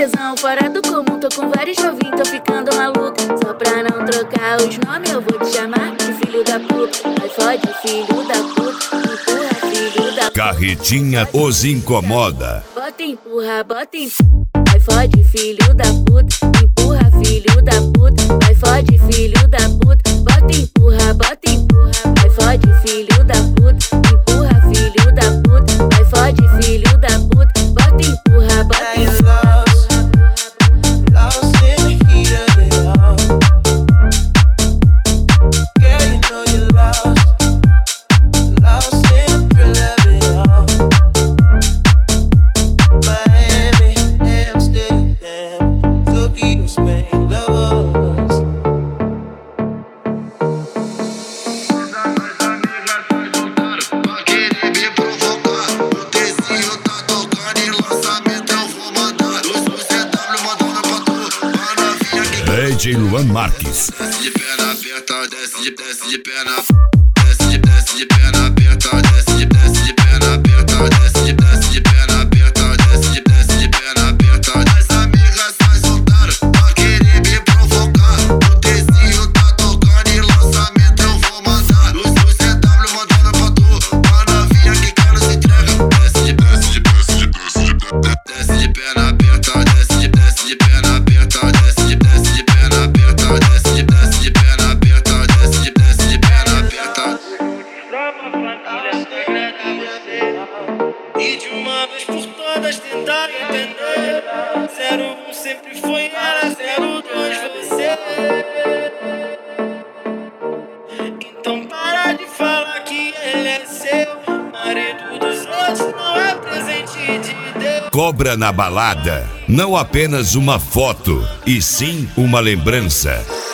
tesão fora do comum, tô com vários novinhos, tô ficando maluca. Só pra não trocar os nomes, eu vou te chamar de filho da puta. Vai fode, filho da puta, empurra, filho da puta. Carretinha os incomoda. Bota, empurra, vai fode, filho da puta. Empurra, filho da puta. Vai fode, filho da puta. Bota, empurra, vai fode, filho da puta. Empurra, filho da puta. Vai fode, filho da puta. Bota, empurra, Lost in the heat of it all. Girl, you know you're lost in the thrill of it all. Miami, Amsterdam, Tokyo, Spain, lovers. Pra querer me provocar, o Tezinho tá tocando e lançamento eu vou mandar. Os CW mandando pra tu, pra novinha que DJ Luan Marques. desce de perna aberta, desce de perna, desce de perna aberta, desce de perna aberta, desce de perna aberta, desce de perna aberta. As amigas sai soltaram, pra querer me provocar, o Tezinho tá tocando e lançamento eu vou mandar. Os CW mandando pra tu, pra novinha que quer não se entrega. Desce de perna aberta, desce de perna aberta, desce de perna aberta, desce de perna aberta, desce de perna aberta. E de uma vez por todas tentar entender. 01 sempre foi ela, 02 você. Então para de falar que ele é seu. Marido dos outros não é presente de Deus. Cobra na balada, não apenas uma foto, e sim uma lembrança.